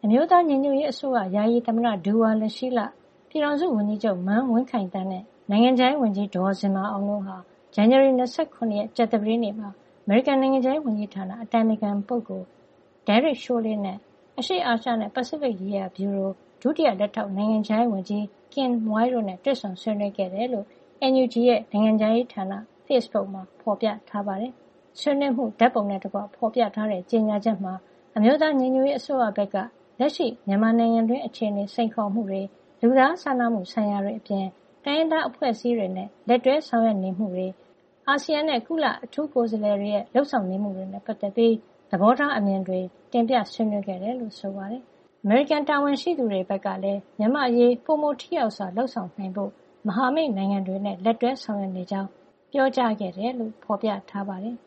အမျိုးသားညီညွတ်ရေးအစိုးရယာယီသမ္မတဒူဝါလရှီးလ၊ပြည်ထောင်စုဝန်ကြီးချုပ်မန်းဝင်းခိုင်သန်းနဲ့နိုင်ငံခြားရေးဝန်ကြီးဒေါ်ဇင်မာအောင်တို့ဟာဇန်နဝါရီလ27 ရက်ကြာသပတေးနေ့မှာအမေရိကန်နိုင်ငံခြားရေးဝန်ကြီးဌာနအတိုင်ပင်ခံပုဂ္ဂိုလ် Derek Chollet နဲ့အရှေ့အာရှနဲ့ပစိဖိတ်ရေးရာဗျူရိုဒုတိယလက်ထောက်နိုင်ငံခြားရေးဝန်ကြီး Kin Moy တို့နဲ့တွေ့ဆုံဆွေးနွေးခဲ့တယ်လို့ NUG ရဲ့နိုင်ငံခြားရေးဌာန Facebook မှာဖော်ပြထားပါတယ်။ဆွေးနွေးမှုဓာတ်ပုံနဲ့တကွဖော်ပြထားတဲ့ကြေညာချက်မှာအမျိုးသားညီညွတ်ရေးအစိုးရဘက်ကလက်ရှိမြန်မာနိုင်ငံတွင်းအခြေအနေစိန်ခေါ်မှုတွေလူသားစာနာမှုဆိုင်ရာတွေအပြင်တိုင်းရင်းသားအဖွဲ့အစည်းတွေနဲ့လက်တွဲဆောင်ရွက်နေမှုတွေအာဆီယံနဲ့ကုလအထူးကိုယ်စားလှယ်တွေရဲ့လှုပ်ဆောင်နေမှုတွေနဲ့ပတ်သက်ပြီးသဘောထားအမြင်တွေတင်ပြဆွေးနွေးခဲ့တယ်လို့ဆိုပါတယ်။အမေရိကန်တာဝန်ရှိသူတွေဘက်ကလည်းမြန်မာအရေးပိုမိုထိရောက်စွာလှုပ်ဆောင်နိုင်ဖို့မဟာမိတ်နိုင်ငံတွေနဲ့လက်တွဲဆောင်ရွက်နေကြောင်းပြောကြားခဲ့တယ်လို့ဖော်ပြထားပါတယ်။